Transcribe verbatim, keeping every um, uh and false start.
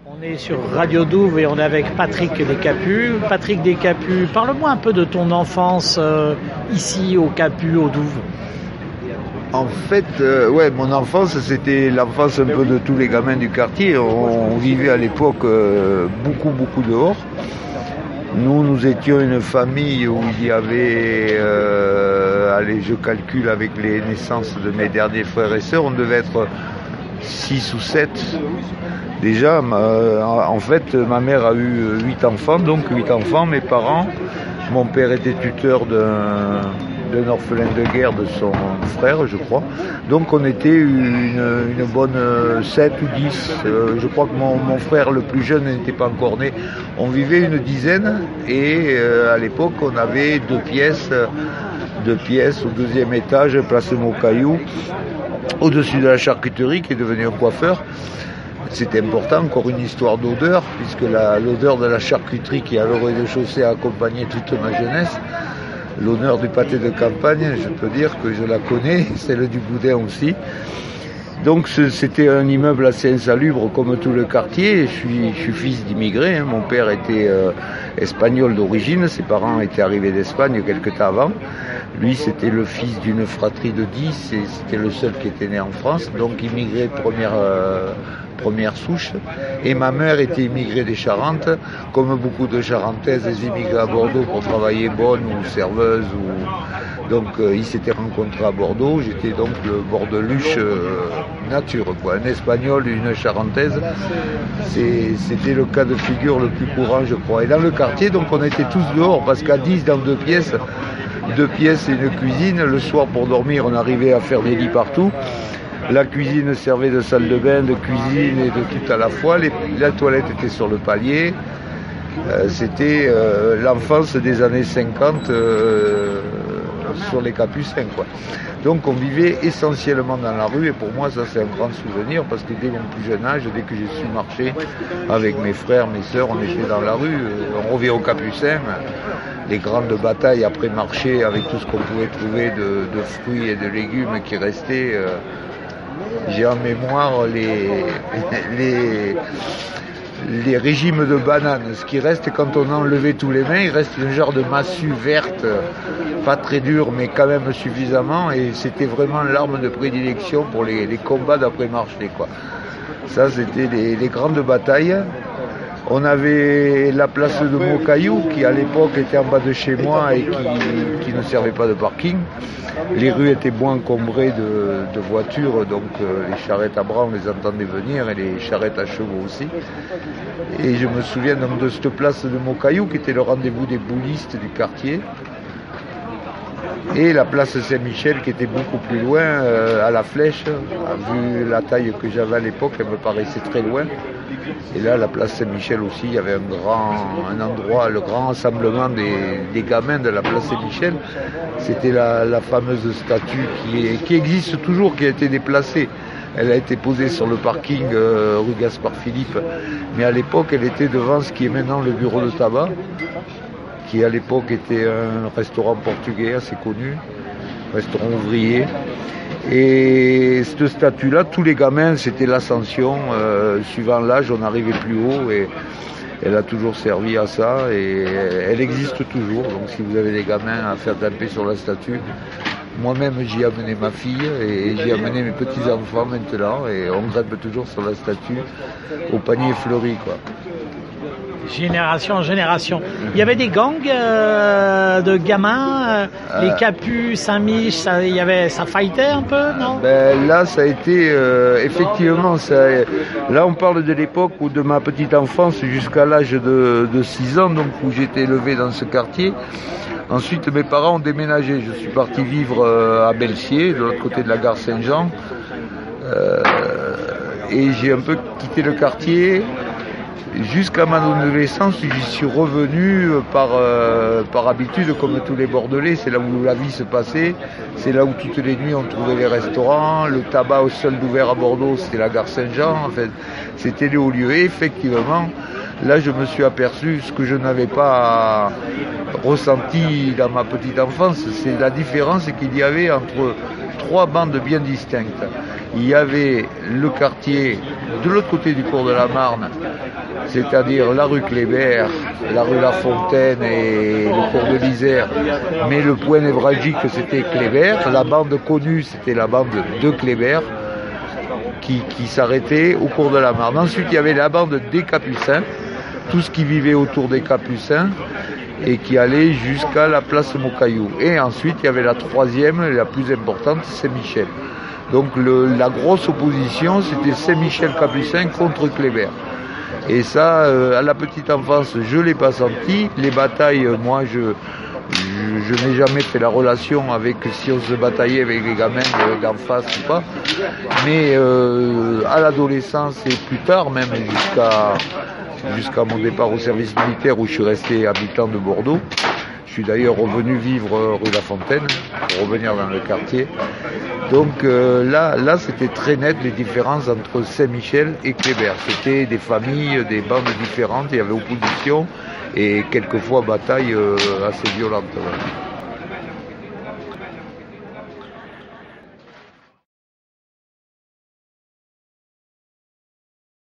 On est sur Radio Douve et on est avec Patrick Descapus. Patrick Descapus, parle-moi un peu de ton enfance euh, ici au Capu, au Douve. En fait, euh, ouais, mon enfance, c'était l'enfance un peu de tous les gamins du quartier. On, on vivait à l'époque euh, beaucoup, beaucoup dehors. Nous, nous étions une famille où il y avait, euh, allez, je calcule avec les naissances de mes derniers frères et sœurs, on devait être six ou sept. Déjà, ma, en fait, ma mère a eu huit enfants, donc huit enfants, mes parents. Mon père était tuteur d'un... d'un orphelin de guerre de son frère, je crois. Donc on était une, une bonne sept ou dix. Euh, je crois que mon, mon frère le plus jeune n'était pas encore né. On vivait une dizaine et euh, à l'époque on avait deux pièces, deux pièces au deuxième étage, place Mocaillou, au-dessus de la charcuterie qui est devenue un coiffeur. C'était important, encore une histoire d'odeur, puisque la, l'odeur de la charcuterie qui avait au rez-de-chaussée a accompagné toute ma jeunesse. L'honneur du pâté de campagne, je peux dire que je la connais, celle du boudin aussi. Donc c'était un immeuble assez insalubre comme tout le quartier. Je suis, je suis fils d'immigrés, hein. Mon père était euh, espagnol d'origine, ses parents étaient arrivés d'Espagne quelque temps avant. Lui, c'était le fils d'une fratrie de dix et c'était le seul qui était né en France, donc immigré première, euh, première souche. Et ma mère était immigrée des Charentes, comme beaucoup de Charentaises, elles immigraient à Bordeaux pour travailler bonne ou serveuse. Ou... Donc euh, ils s'étaient rencontrés à Bordeaux, j'étais donc le bordeluche euh, nature, quoi. Un Espagnol et une Charentaise, c'est, c'était le cas de figure le plus courant, je crois. Et dans le quartier, donc on était tous dehors, parce qu'à dix dans deux pièces, deux pièces et une cuisine. Le soir, pour dormir, on arrivait à faire des lits partout. La cuisine servait de salle de bain, de cuisine et de tout à la fois. Les, la toilette était sur le palier. Euh, c'était euh, l'enfance des années cinquante euh, sur les Capucins, quoi. Donc on vivait essentiellement dans la rue et pour moi ça c'est un grand souvenir parce que dès mon plus jeune âge, dès que j'ai su marcher avec mes frères, mes sœurs, on était dans la rue. On revient aux Capucins, les grandes batailles après marché avec tout ce qu'on pouvait trouver de, de fruits et de légumes qui restaient. Euh, j'ai en mémoire les, les, les régimes de bananes. Ce qui reste quand on a enlevé tous les mains, il reste un genre de massue verte, pas très dure mais quand même suffisamment, et c'était vraiment l'arme de prédilection pour les, les combats d'après-marché, quoi. Ça c'était les, les grandes batailles. On avait la place de Mocaillou qui à l'époque était en bas de chez moi et qui, qui ne servait pas de parking. Les rues étaient moins encombrées de, de voitures, donc euh, les charrettes à bras on les entendait venir et les charrettes à chevaux aussi. Et je me souviens donc de cette place de Mocaillou qui était le rendez-vous des boulistes du quartier. Et la place Saint-Michel qui était beaucoup plus loin, euh, à la Flèche. Vu la taille que j'avais à l'époque, elle me paraissait très loin. Et là, la place Saint-Michel aussi, il y avait un grand un endroit, le grand rassemblement des, des gamins de la place Saint-Michel. C'était la, la fameuse statue qui, est, qui existe toujours, qui a été déplacée. Elle a été posée sur le parking euh, rue Gaspard Philippe. Mais à l'époque, elle était devant ce qui est maintenant le bureau de tabac, qui à l'époque était un restaurant portugais assez connu, restaurant ouvrier. Et cette statue-là, tous les gamins, c'était l'ascension. Euh, suivant l'âge, on arrivait plus haut et elle a toujours servi à ça et elle existe toujours. Donc si vous avez des gamins à faire taper sur la statue, moi-même j'y ai amené ma fille et j'y ai amené mes petits-enfants maintenant et on grimpe toujours sur la statue au panier fleuri, quoi. Génération en génération. Il y avait des gangs euh, de gamins, euh, euh, les Capus, Saint-Mich, ça, il y avait, ça fightait un peu, non? Ben là, ça a été euh, effectivement. Ça, là, on parle de l'époque où de ma petite enfance jusqu'à l'âge de, de six ans, donc où j'étais élevé dans ce quartier. Ensuite, mes parents ont déménagé. Je suis parti vivre euh, à Belsier, de l'autre côté de la gare Saint-Jean, euh, et j'ai un peu quitté le quartier. Jusqu'à ma adolescence, j'y suis revenu par, euh, par habitude, comme tous les Bordelais. C'est là où la vie se passait. C'est là où toutes les nuits on trouvait les restaurants. Le tabac au seul d'ouvert à Bordeaux, c'était la gare Saint-Jean. En fait, c'était les hauts lieux. Et effectivement, là, je me suis aperçu ce que je n'avais pas ressenti dans ma petite enfance. C'est la différence qu'il y avait entre trois bandes bien distinctes. il y avait le quartier de l'autre côté du cours de la Marne, c'est-à-dire la rue Kléber, la rue La Fontaine et le cours de l'Isère, mais le point névralgique c'était Kléber, la bande connue c'était la bande de Kléber qui, qui s'arrêtait au cours de la Marne. Ensuite il y avait la bande des Capucins, tout ce qui vivait autour des Capucins et qui allait jusqu'à la place Mocaillou. Et ensuite il y avait la troisième, la plus importante, Saint-Michel. Donc le, la grosse opposition c'était Saint-Michel-Capucin contre Kléber. Et ça, euh, à la petite enfance, je ne l'ai pas senti. Les batailles, euh, moi, je, je, je n'ai jamais fait la relation avec si on se bataillait avec les gamins d'en face ou pas. Mais euh, à l'adolescence et plus tard, même jusqu'à jusqu'à mon départ au service militaire où je suis resté habitant de Bordeaux. Je suis d'ailleurs revenu vivre rue La Fontaine, pour revenir dans le quartier. Donc euh, là, là c'était très net les différences entre Saint-Michel et Kléber. C'était des familles, des bandes différentes, il y avait opposition et quelquefois bataille euh, assez violente. Ouais.